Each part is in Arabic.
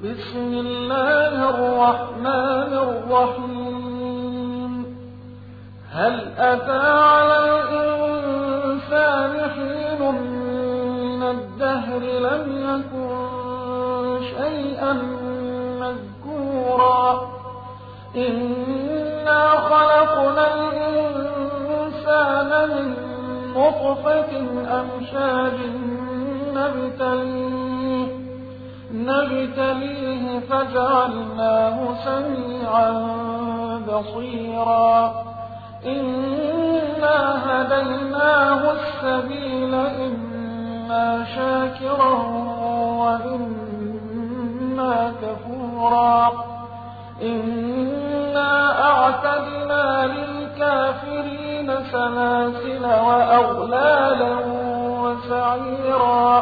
بسم الله الرحمن الرحيم. هل أتى على الإنسان حين من الدهر لم يكن شيئا مذكورا إنا خلقنا الإنسان من نطفة أمشاج نبتليه فجعلناه سميعا بصيرا إنا هديناه السبيل إما شاكرا وإما كفورا إنا أعتدنا للكافرين سلاسل وأغلالا وسعيرا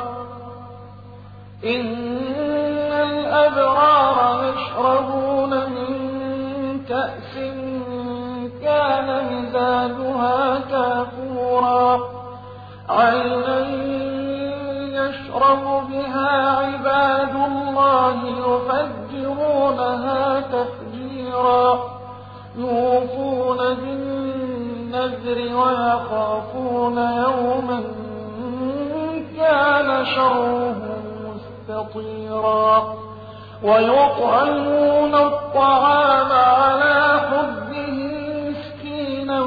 إن الأبرار يشربون من كأس كان مزاجها كافورا عينا يشرب بها عباد الله يفجرونها تفجيرا يوفون بالنذر ويخافون يوما كان شره مستطيرا ويطعمون الطعام على حبه مسكينا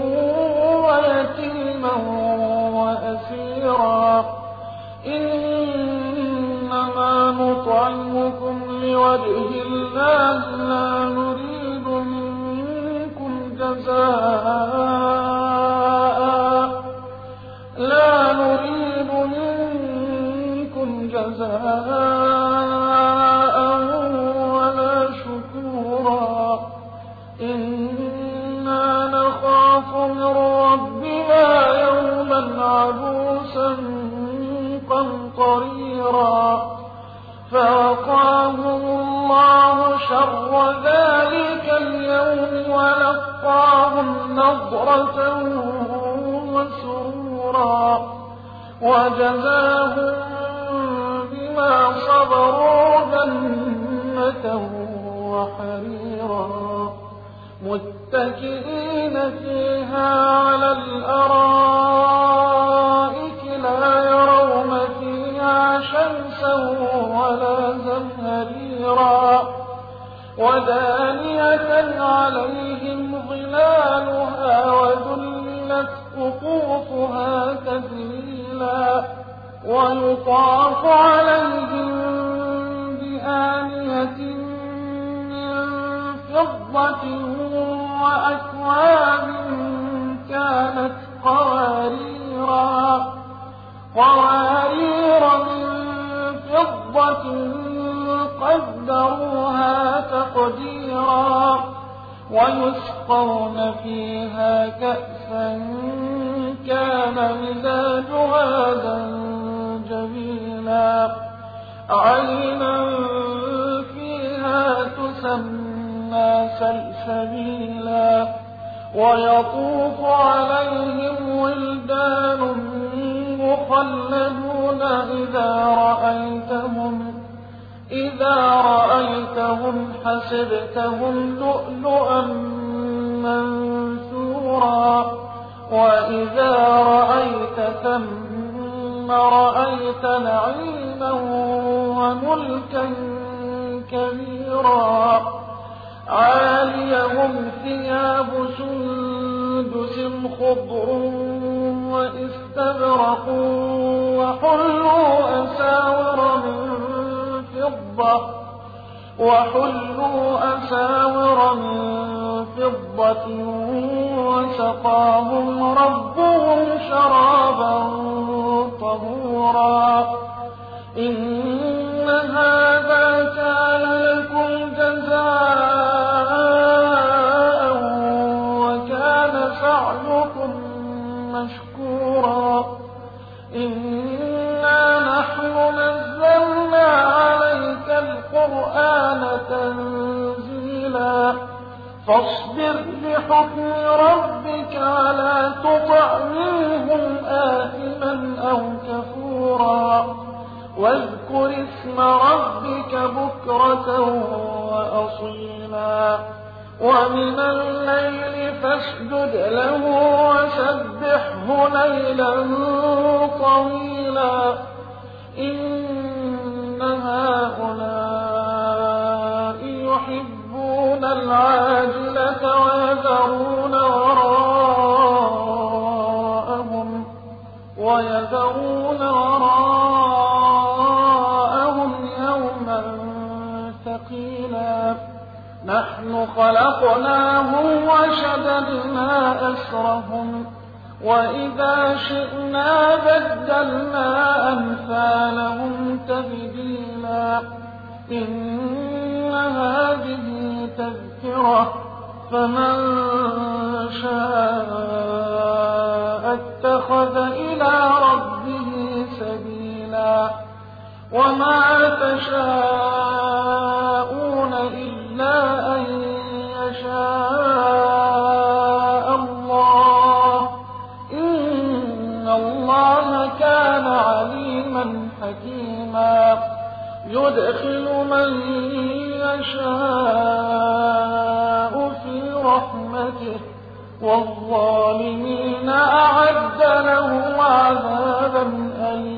ويتيما وأسيرا إنما نطعمكم لوجه الله لا نريد منكم جزاء ولا شكورا إنا نخاف من ربنا يوما عبوسا قمطريرا فوقاهم الله شر ذلك اليوم ولقاهم نضرة وسرورا وجزاهم بما صبروا جنة وحريرا متكئين فيها على الأرائك لا يرون فيها شمسا ولا زمهريرا ودانية عليهم ظلالها وذلت قطوفها تذليلا ويطاف عليهم بآنية من فضة وأكواب كانت قوارير من فضة قدروها تقديرا ويسقون فيها كأسا كان مزاجها زنجبيلا عينا فيها تسمى سلسبيلا ويطوف عليهم ولدان مخلدون إذا رأيتهم حسبتهم لؤلؤا منثورا وإذا رأيت ثم رأيت نعيما وملكا كبيرا عاليهم ثياب سندس خضر واستبرق وحلوا أساور من فضة وسقاهم ربهم شرابا طهورا إن هذا كان لكم جزاء وكان سعيكم مشكورا إنا نحن نزلنا عليك القرآن تنزيلا فاصبر لحكم ربك ولا تطع منهم آثما أو كفورا واذكر اسم ربك بكرة بكرة وأصيلا ومن الليل فاسجد له وسبحه ليلا طويلا إن هؤلاء يحبون العاجلة ويذرون وراءهم يوما ثقيلا نحن خلقناهم وشددنا أسرهم وإذا شئنا بدلنا أمثالهم تبديلا إن هذه تذكرة فمن شاء اتخذ إلى ربه سبيلا وما تشاءون إلا أن يشاء الله إن الله كان عليما حكيما يدخل من يشاء في رحمته والظالمين أعد لهم عذابا أليما